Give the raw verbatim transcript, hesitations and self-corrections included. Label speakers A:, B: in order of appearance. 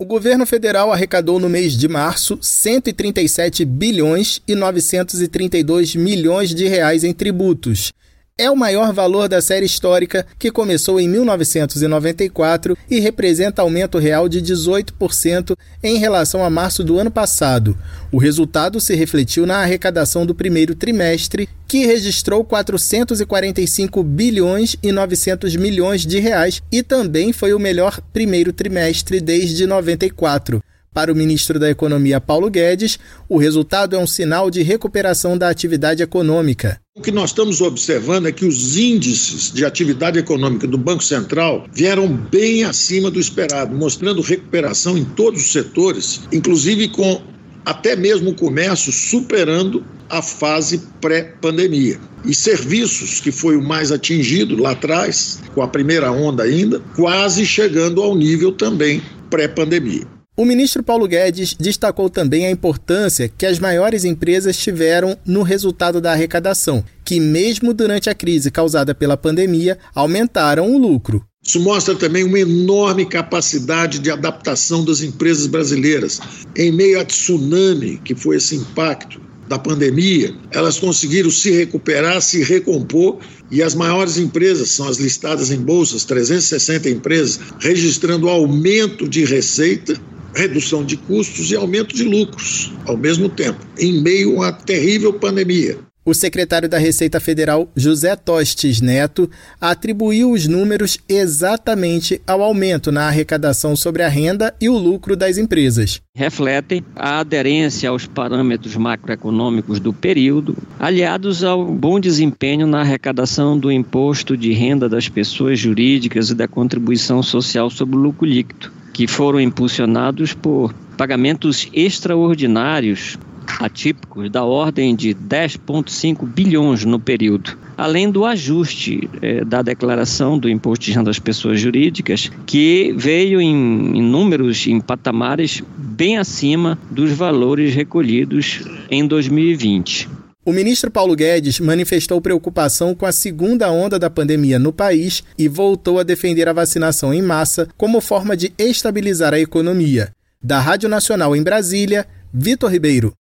A: O governo federal arrecadou no mês de março cento e trinta e sete bilhões e novecentos e trinta e dois milhões de reais em tributos. É o maior valor da série histórica, que começou em mil novecentos e noventa e quatro e representa aumento real de dezoito por cento em relação a março do ano passado. O resultado se refletiu na arrecadação do primeiro trimestre, que registrou quatrocentos e quarenta e cinco bilhões e novecentos milhões de reais e também foi o melhor primeiro trimestre desde noventa e quatro. Para o ministro da Economia, Paulo Guedes, o resultado é um sinal de recuperação da atividade econômica.
B: O que nós estamos observando é que os índices de atividade econômica do Banco Central vieram bem acima do esperado, mostrando recuperação em todos os setores, inclusive com até mesmo o comércio superando a fase pré-pandemia. E serviços, que foi o mais atingido lá atrás, com a primeira onda ainda, quase chegando ao nível também pré-pandemia.
A: O ministro Paulo Guedes destacou também a importância que as maiores empresas tiveram no resultado da arrecadação, que mesmo durante a crise causada pela pandemia, aumentaram o lucro.
B: Isso mostra também uma enorme capacidade de adaptação das empresas brasileiras. Em meio a tsunami, que foi esse impacto da pandemia, elas conseguiram se recuperar, se recompor, e as maiores empresas são as listadas em bolsas, trezentas e sessenta empresas, registrando aumento de receita, redução de custos e aumento de lucros ao mesmo tempo, em meio a uma terrível pandemia.
A: O secretário da Receita Federal, José Tostes Neto, atribuiu os números exatamente ao aumento na arrecadação sobre a renda e o lucro das empresas.
C: Refletem a aderência aos parâmetros macroeconômicos do período, aliados ao bom desempenho na arrecadação do imposto de renda das pessoas jurídicas e da contribuição social sobre o lucro líquido, que foram impulsionados por pagamentos extraordinários atípicos da ordem de dez vírgula cinco bilhões no período, além do ajuste eh, da declaração do imposto de renda das pessoas jurídicas, que veio em, em números, em patamares bem acima dos valores recolhidos em dois mil e vinte.
A: O ministro Paulo Guedes manifestou preocupação com a segunda onda da pandemia no país e voltou a defender a vacinação em massa como forma de estabilizar a economia. Da Rádio Nacional em Brasília, Vitor Ribeiro.